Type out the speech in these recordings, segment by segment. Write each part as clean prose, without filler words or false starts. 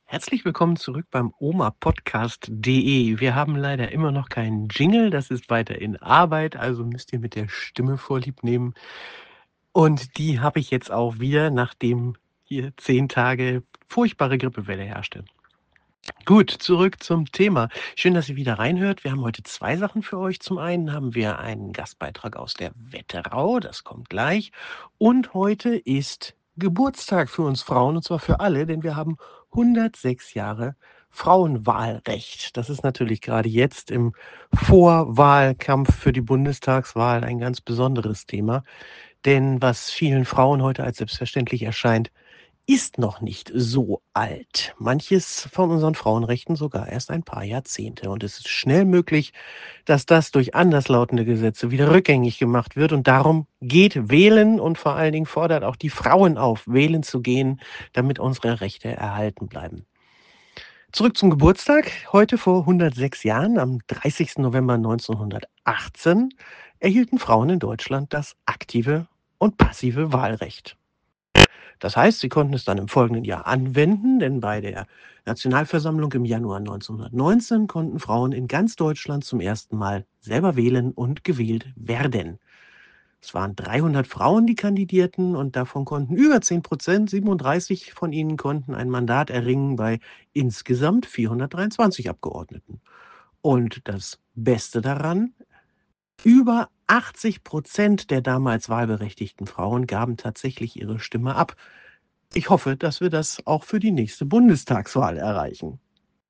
Herzlich willkommen zurück beim omapodcast.de. Wir haben leider immer noch keinen Jingle, das ist weiter in Arbeit, also müsst ihr mit der Stimme Vorlieb nehmen. Und die habe ich jetzt auch wieder, nachdem hier 10 Tage furchtbare Grippewelle herrschte. Gut, zurück zum Thema. Schön, dass ihr wieder reinhört. Wir haben heute 2 Sachen für euch. Zum einen haben wir einen Gastbeitrag aus der Wetterau, das kommt gleich. Und heute ist Geburtstag für uns Frauen, und zwar für alle, denn wir haben 106 Jahre Frauenwahlrecht. Das ist natürlich gerade jetzt im Vorwahlkampf für die Bundestagswahl ein ganz besonderes Thema. Denn was vielen Frauen heute als selbstverständlich erscheint, ist noch nicht so alt. Manches von unseren Frauenrechten sogar erst ein paar Jahrzehnte. Und es ist schnell möglich, dass das durch anderslautende Gesetze wieder rückgängig gemacht wird. Und darum geht wählen und vor allen Dingen fordert auch die Frauen auf, wählen zu gehen, damit unsere Rechte erhalten bleiben. Zurück zum Geburtstag. Heute vor 106 Jahren, am 30. November 1918, erhielten Frauen in Deutschland das aktive und passive Wahlrecht. Das heißt, sie konnten es dann im folgenden Jahr anwenden, denn bei der Nationalversammlung im Januar 1919 konnten Frauen in ganz Deutschland zum ersten Mal selber wählen und gewählt werden. Es waren 300 Frauen, die kandidierten, und davon konnten über 10%, 37 von ihnen konnten ein Mandat erringen bei insgesamt 423 Abgeordneten. Und das Beste daran: über 80% der damals wahlberechtigten Frauen gaben tatsächlich ihre Stimme ab. Ich hoffe, dass wir das auch für die nächste Bundestagswahl erreichen.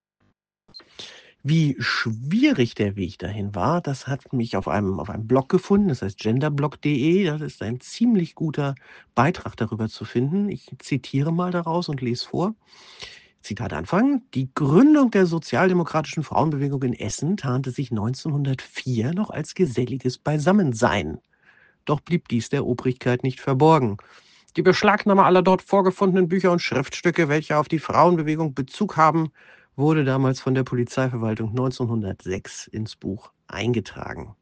Wie schwierig der Weg dahin war, das hat mich auf einem Blog gefunden, das heißt genderblog.de. Das ist ein ziemlich guter Beitrag darüber zu finden. Ich zitiere mal daraus und lese vor. Zitat Anfang: Die Gründung der sozialdemokratischen Frauenbewegung in Essen tarnte sich 1904 noch als geselliges Beisammensein. Doch blieb dies der Obrigkeit nicht verborgen. Die Beschlagnahme aller dort vorgefundenen Bücher und Schriftstücke, welche auf die Frauenbewegung Bezug haben, wurde damals von der Polizeiverwaltung 1906 ins Buch eingetragen.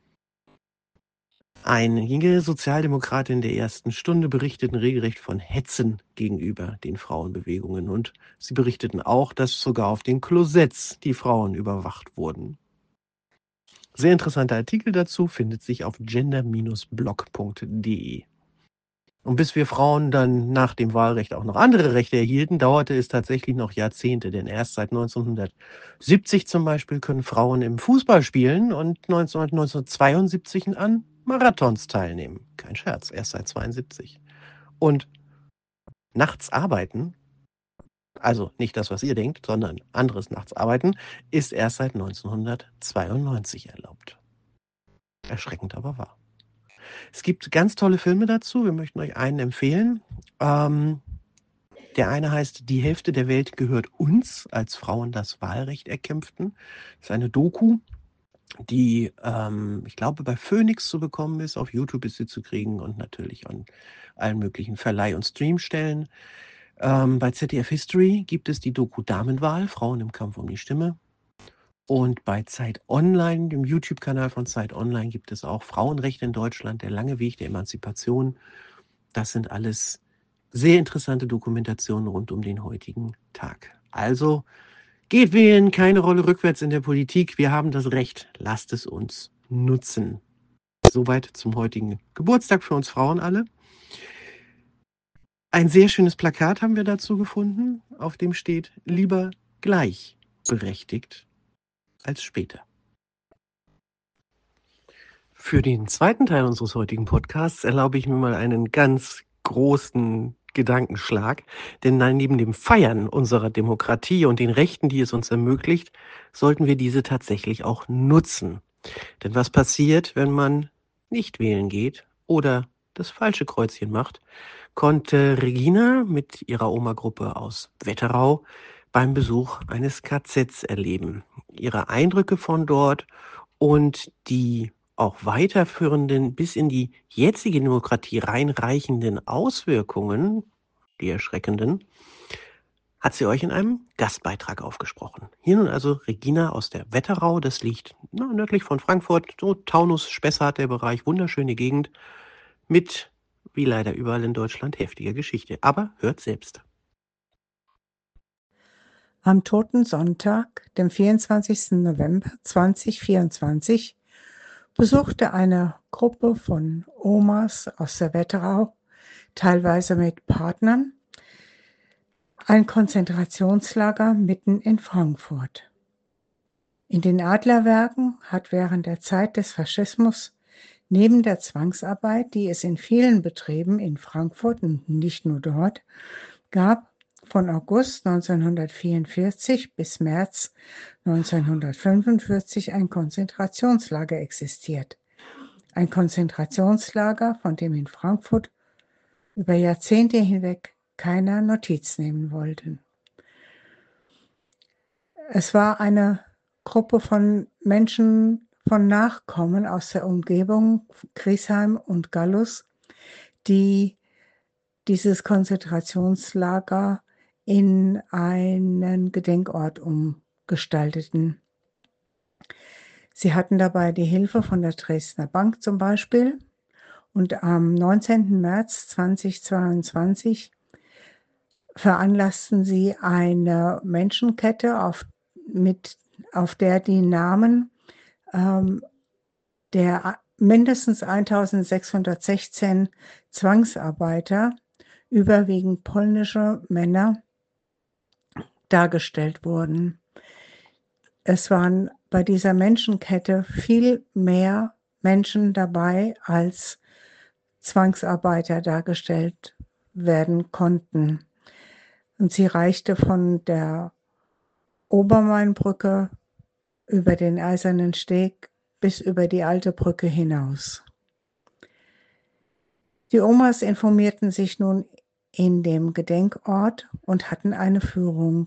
Einige Sozialdemokraten der ersten Stunde berichteten regelrecht von Hetzen gegenüber den Frauenbewegungen, und sie berichteten auch, dass sogar auf den Klosetts die Frauen überwacht wurden. Sehr interessanter Artikel dazu findet sich auf gender-blog.de. Und bis wir Frauen dann nach dem Wahlrecht auch noch andere Rechte erhielten, dauerte es tatsächlich noch Jahrzehnte. Denn erst seit 1970 zum Beispiel können Frauen im Fußball spielen und 1972 an Marathons teilnehmen. Kein Scherz, erst seit 72. Und nachts arbeiten, also nicht das, was ihr denkt, sondern anderes nachts arbeiten, ist erst seit 1992 erlaubt. Erschreckend aber wahr. Es gibt ganz tolle Filme dazu. Wir möchten euch einen empfehlen. Der eine heißt Die Hälfte der Welt gehört uns, als Frauen das Wahlrecht erkämpften. Das ist eine Doku, die, ich glaube, bei Phoenix zu bekommen ist. Auf YouTube ist sie zu kriegen und natürlich an allen möglichen Verleih- und Streamstellen. Bei ZDF History gibt es die Doku Damenwahl, Frauen im Kampf um die Stimme. Und bei Zeit Online, dem YouTube-Kanal von Zeit Online, gibt es auch Frauenrechte in Deutschland, der lange Weg der Emanzipation. Das sind alles sehr interessante Dokumentationen rund um den heutigen Tag. Also geht wählen, keine Rolle rückwärts in der Politik. Wir haben das Recht, lasst es uns nutzen. Soweit zum heutigen Geburtstag für uns Frauen alle. Ein sehr schönes Plakat haben wir dazu gefunden, auf dem steht: Lieber gleichberechtigt als später. Für den zweiten Teil unseres heutigen Podcasts erlaube ich mir mal einen ganz großen Gedankenschlag, denn neben dem Feiern unserer Demokratie und den Rechten, die es uns ermöglicht, sollten wir diese tatsächlich auch nutzen. Denn was passiert, wenn man nicht wählen geht oder das falsche Kreuzchen macht, konnte Regina mit ihrer Oma-Gruppe aus Wetterau beim Besuch eines KZs erleben. Ihre Eindrücke von dort und die auch weiterführenden, bis in die jetzige Demokratie reinreichenden Auswirkungen, die erschreckenden, hat sie euch in einem Gastbeitrag aufgesprochen. Hier nun also Regina aus der Wetterau, das liegt nördlich von Frankfurt, so Taunus, Spessart der Bereich, wunderschöne Gegend, mit, wie leider überall in Deutschland, heftiger Geschichte. Aber hört selbst. Am Totensonntag, dem 24. November 2024, besuchte eine Gruppe von Omas aus der Wetterau, teilweise mit Partnern, ein Konzentrationslager mitten in Frankfurt. In den Adlerwerken hat während der Zeit des Faschismus neben der Zwangsarbeit, die es in vielen Betrieben in Frankfurt und nicht nur dort gab, von August 1944 bis März 1945 ein Konzentrationslager existiert. Ein Konzentrationslager, von dem in Frankfurt über Jahrzehnte hinweg keiner Notiz nehmen wollte. Es war eine Gruppe von Menschen, von Nachkommen aus der Umgebung Griesheim und Gallus, die dieses Konzentrationslager in einen Gedenkort umgestalteten. Sie hatten dabei die Hilfe von der Dresdner Bank zum Beispiel, und am 19. März 2022 veranlassten sie eine Menschenkette, auf der die Namen der mindestens 1616 Zwangsarbeiter, überwiegend polnische Männer, dargestellt wurden. Es waren bei dieser Menschenkette viel mehr Menschen dabei, als Zwangsarbeiter dargestellt werden konnten. Und sie reichte von der Obermainbrücke über den Eisernen Steg bis über die Alte Brücke hinaus. Die Omas informierten sich nun in dem Gedenkort und hatten eine Führung.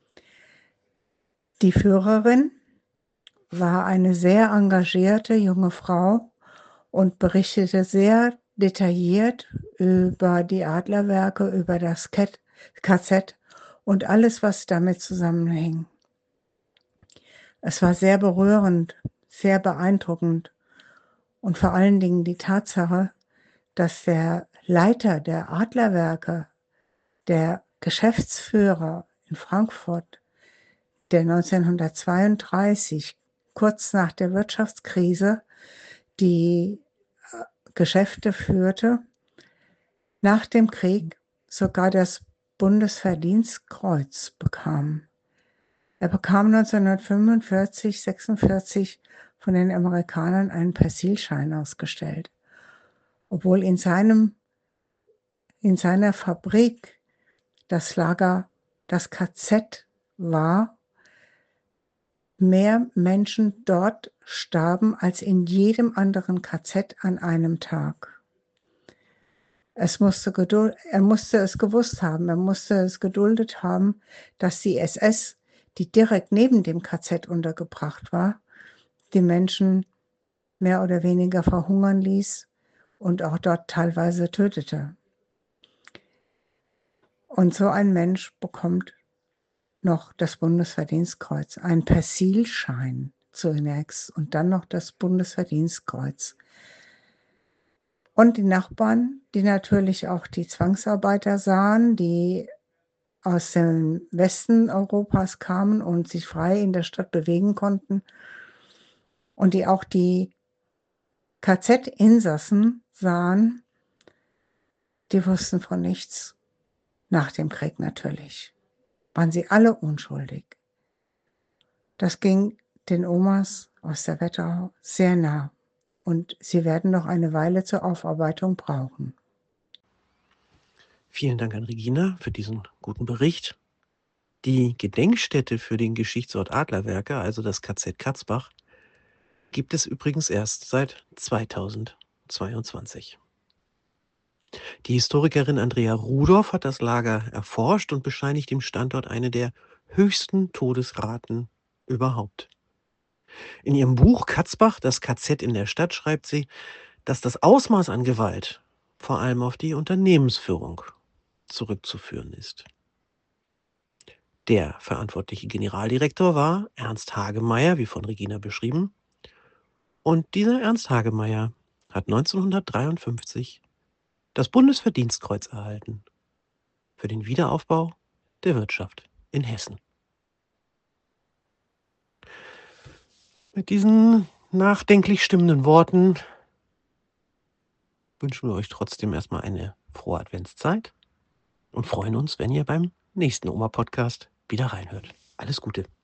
Die Führerin war eine sehr engagierte junge Frau und berichtete sehr detailliert über die Adlerwerke, über das KZ und alles, was damit zusammenhing. Es war sehr berührend, sehr beeindruckend und vor allen Dingen die Tatsache, dass der Leiter der Adlerwerke, der Geschäftsführer in Frankfurt, der 1932, kurz nach der Wirtschaftskrise, die Geschäfte führte, nach dem Krieg sogar das Bundesverdienstkreuz bekam. Er bekam 1945, 46 von den Amerikanern einen Persilschein ausgestellt, obwohl in seiner Fabrik das Lager, das KZ war, mehr Menschen dort starben als in jedem anderen KZ an einem Tag. Er musste es gewusst haben, er musste es geduldet haben, dass die SS, die direkt neben dem KZ untergebracht war, die Menschen mehr oder weniger verhungern ließ und auch dort teilweise tötete. Und so ein Mensch bekommt noch das Bundesverdienstkreuz, ein Persilschein zunächst und dann noch das Bundesverdienstkreuz. Und die Nachbarn, die natürlich auch die Zwangsarbeiter sahen, die aus dem Westen Europas kamen und sich frei in der Stadt bewegen konnten und die auch die KZ-Insassen sahen, die wussten von nichts. Nach dem Krieg natürlich. Waren sie alle unschuldig. Das ging den Omas aus der Wetterau sehr nah. Und sie werden noch eine Weile zur Aufarbeitung brauchen. Vielen Dank an Regina für diesen guten Bericht. Die Gedenkstätte für den Geschichtsort Adlerwerke, also das KZ Katzbach, gibt es übrigens erst seit 2022. Die Historikerin Andrea Rudolph hat das Lager erforscht und bescheinigt dem Standort eine der höchsten Todesraten überhaupt. In ihrem Buch Katzbach, das KZ in der Stadt, schreibt sie, dass das Ausmaß an Gewalt vor allem auf die Unternehmensführung zurückzuführen ist. Der verantwortliche Generaldirektor war Ernst Hagemeyer, wie von Regina beschrieben. Und dieser Ernst Hagemeyer hat 1953 das Bundesverdienstkreuz erhalten für den Wiederaufbau der Wirtschaft in Hessen. Mit diesen nachdenklich stimmenden Worten wünschen wir euch trotzdem erstmal eine frohe Adventszeit und freuen uns, wenn ihr beim nächsten Oma-Podcast wieder reinhört. Alles Gute.